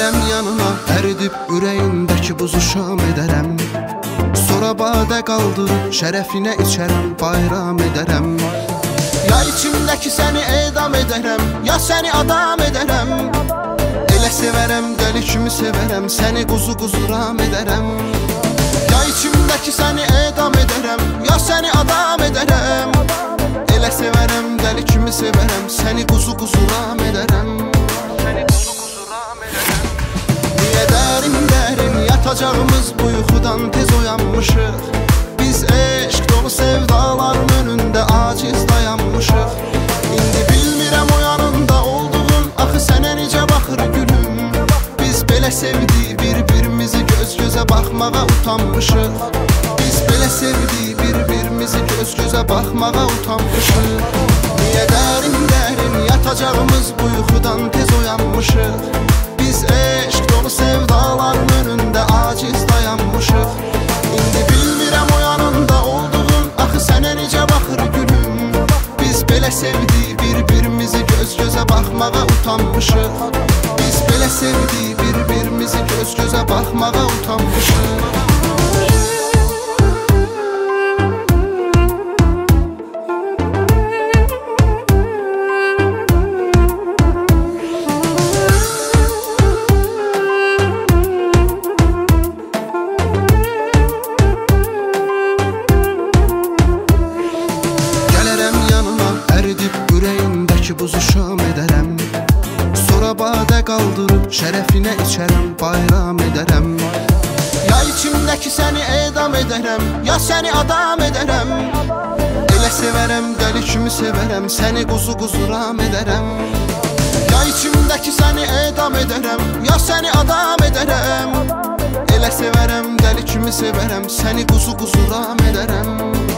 Gələrəm yanına, əridib ürəyindəki buzu şam edərəm. Sonra badə qaldırıb şərəfinə içərəm, bayram edərəm. Ya içimdəki səni edam edərəm, ya səni adam edərəm. Elə sevərəm, dəli kimi sevərəm, səni quzu ram edərəm. Ya içimdəki səni edam edərəm, ya səni adam edərəm. Elə sevərəm, dəli kimi sevərəm, səni quzu ram edərəm. Niyə dərin yatacağımız bu yuxudan tez oyanmışıq? Biz eşq dolu sevdaların önündə aciz dayanmışıq. İndi bilmirəm o yanında olduğun, axı sənə necə baxır gülüm. Biz belə sevdik bir-birimizi, göz-gözə baxmağa utanmışıq. Biz belə sevdik bir-birimizi, göz-gözə baxmağa utanmışıq. Niyə dərin yatacağımız bu yuxudan tez oyanmışıq? Biz eşq dolu sevdaların önündə aciz dayanmışıq. İndi bilmirəm o yanında olduğun, axı sənə necə baxır gülüm. Biz belə sevdik bir-birimizi, göz-gözə baxmağa utanmışıq. Biz belə sevdik bir-birimizi, göz-gözə baxmağa utanmışıq. Buzu şam edərəm. Sonra badə qaldırıb şərəfinə içərəm, bayram edərəm. Ya içimdəki səni edam edərəm, ya səni adam edərəm. Elə sevərəm, dəli kimi sevərəm, səni quzu ram edərəm. Ya içimdəki səni edam edərəm, ya səni adam edərəm. Elə sevərəm, dəli kimi sevərəm, səni quzu ram edərəm.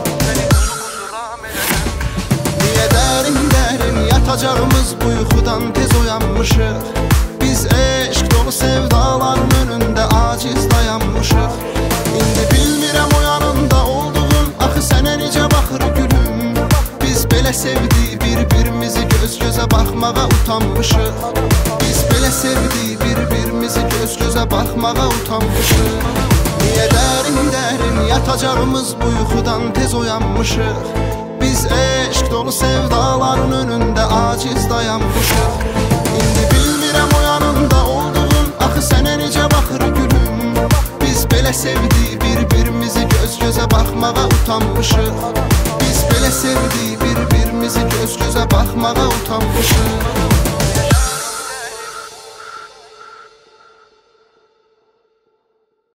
Niyə dərin yatacağımız bu yuxudan tez oyanmışıq? Biz eşq dolu sevdaların önündə aciz dayanmışıq. İndi bilmirəm o yanında olduğun, axı sənə necə baxır gülüm. Biz belə sevdik bir-birimizi, göz-gözə baxmağa utanmışıq. Biz belə sevdik bir-birimizi, göz-gözə baxmağa utanmışıq. Niyə dərin yatacağımız bu yuxudan tez oyanmışıq? Biz eşq dolu sevdaların önündə aciz dayanmışıq. İndi bilmirəm o yanında olduğun, axı sənə necə baxır gülüm. Biz belə sevdik bir-birimizi, göz-gözə baxmağa utanmışıq. Biz belə sevdik bir-birimizi, göz-gözə baxmağa utanmışıq.